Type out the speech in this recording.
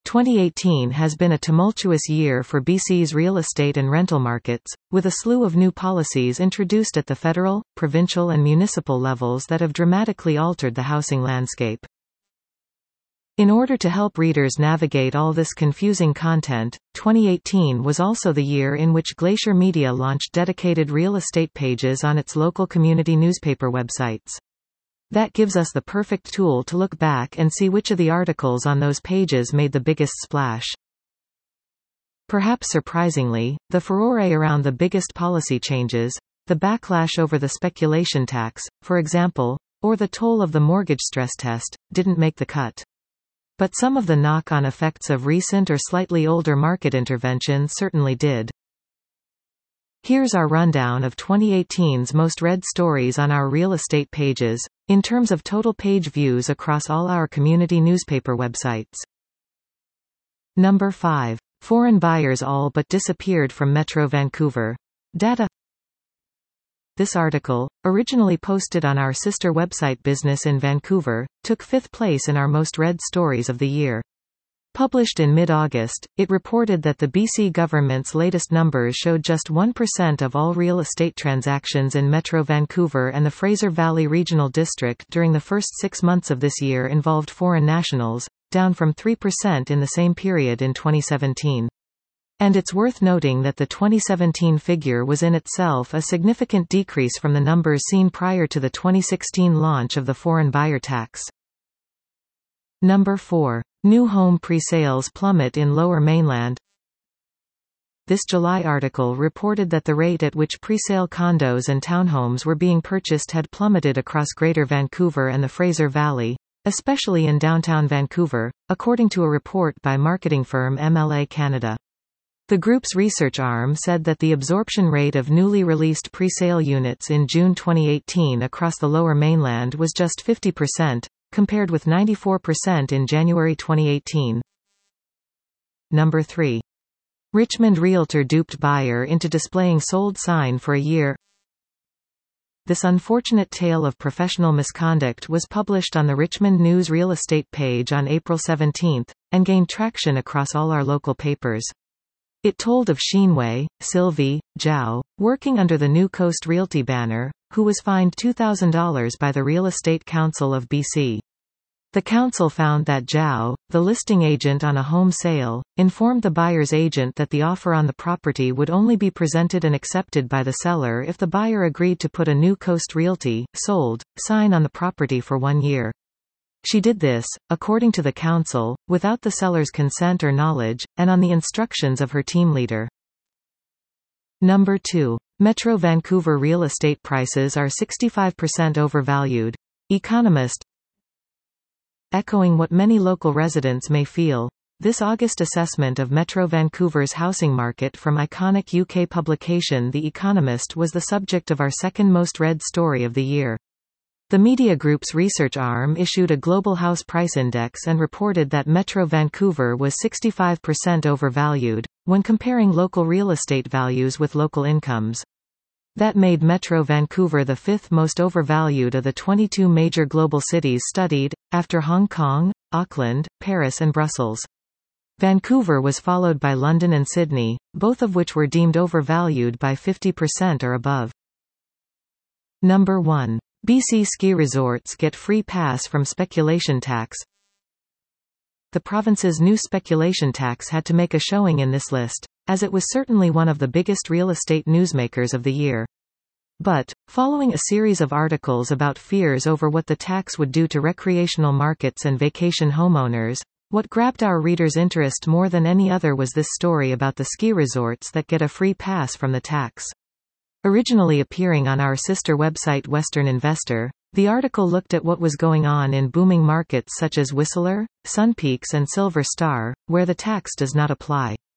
2018 has been a tumultuous year for BC's real estate and rental markets, with a slew of new policies introduced at the federal, provincial and municipal levels that have dramatically altered the housing landscape. In order to help readers navigate all this confusing content, 2018 was also the year in which Glacier Media launched dedicated real estate pages on its local community newspaper websites. That gives us the perfect tool to look back and see which of the articles on those pages made the biggest splash. Perhaps surprisingly, the furore around the biggest policy changes, the backlash over the speculation tax, for example, or the toll of the mortgage stress test, didn't make the cut. But some of the knock-on effects of recent or slightly older market interventions certainly did. Here's our rundown of 2018's most read stories on our real estate pages, in terms of total page views across all our community newspaper websites. Number 5. Foreign buyers all but disappeared from Metro Vancouver. Data. This article, originally posted on our sister website Business in Vancouver, took 5th place in our most read stories of the year. Published in mid-August, it reported that the BC government's latest numbers showed just 1% of all real estate transactions in Metro Vancouver and the Fraser Valley Regional District during the first 6 months of this year involved foreign nationals, down from 3% in the same period in 2017. And it's worth noting that the 2017 figure was in itself a significant decrease from the numbers seen prior to the 2016 launch of the foreign buyer tax. Number 4. New home pre-sales plummet in Lower Mainland. This July article reported that the rate at which pre-sale condos and townhomes were being purchased had plummeted across Greater Vancouver and the Fraser Valley, especially in downtown Vancouver, according to a report by marketing firm MLA Canada. The group's research arm said that the absorption rate of newly released pre-sale units in June 2018 across the Lower Mainland was just 50%, compared with 94% in January 2018. Number 3. Richmond realtor duped buyer into displaying sold sign for a year. This unfortunate tale of professional misconduct was published on the Richmond News real estate page on April 17, and gained traction across all our local papers. It told of Sheenway, Sylvie, Zhao, working under the New Coast Realty banner, who was fined $2,000 by the Real Estate Council of BC. The council found that Zhao, the listing agent on a home sale, informed the buyer's agent that the offer on the property would only be presented and accepted by the seller if the buyer agreed to put a New Coast Realty sold sign on the property for 1 year. She did this, according to the council, without the seller's consent or knowledge, and on the instructions of her team leader. Number 2. Metro Vancouver real estate prices are 65% overvalued. Economist. Echoing what many local residents may feel, this August assessment of Metro Vancouver's housing market from iconic UK publication The Economist was the subject of our second most read story of the year. The media group's research arm issued a global house price index and reported that Metro Vancouver was 65% overvalued, when comparing local real estate values with local incomes. That made Metro Vancouver the 5th most overvalued of the 22 major global cities studied, after Hong Kong, Auckland, Paris and Brussels. Vancouver was followed by London and Sydney, both of which were deemed overvalued by 50% or above. Number 1. BC ski resorts get free pass from speculation tax. The province's new speculation tax had to make a showing in this list, as it was certainly one of the biggest real estate newsmakers of the year. But, following a series of articles about fears over what the tax would do to recreational markets and vacation homeowners, what grabbed our readers' interest more than any other was this story about the ski resorts that get a free pass from the tax. Originally appearing on our sister website Western Investor, the article looked at what was going on in booming markets such as Whistler, Sun Peaks and Silver Star, where the tax does not apply.